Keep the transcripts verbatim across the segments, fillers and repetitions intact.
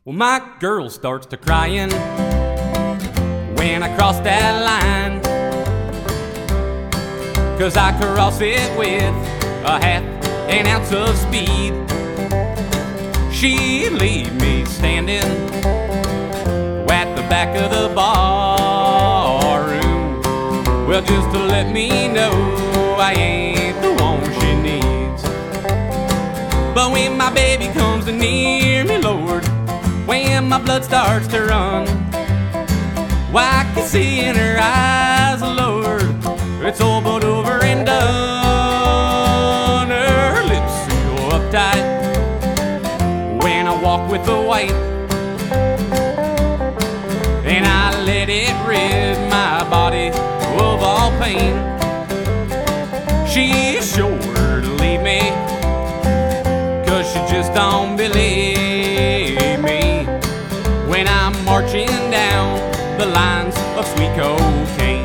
Well, my girl starts to crying when I cross that line, 'cause I cross it with a half an ounce of speed. She leave me standing at the back of the bar room, well, just to let me know I ain't the one she needs. But when my baby comes near me, Lord, when my blood starts to run, why, I can see in her eyes, Lord, it's all but over and done. Her lips seal uptight when I walk with the white, and I let it rid my body of all pain. She's sure to leave me, 'cause she just don't believe me when I'm marching down the lines of sweet cocaine.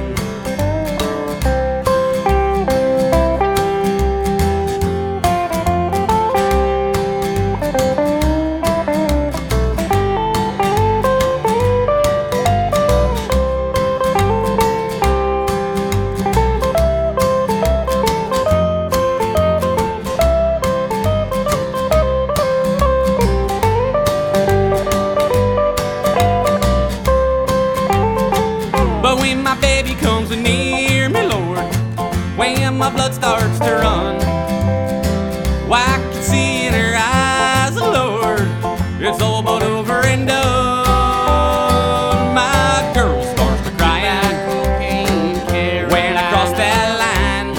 But when my baby comes near me, Lord, when my blood starts to run, why, I can see in her eyes, Lord, it's all but over and done. My girl starts to cry when I cross that line,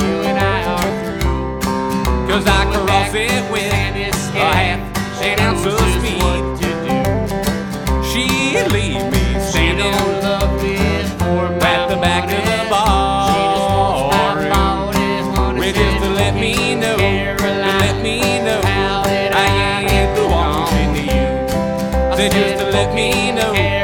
'cause I cross it with a half an ounce of speed. She leave me standing at the back of the bar room, with just to let me know, to let me know I ain't the one she needs. Said just to let me know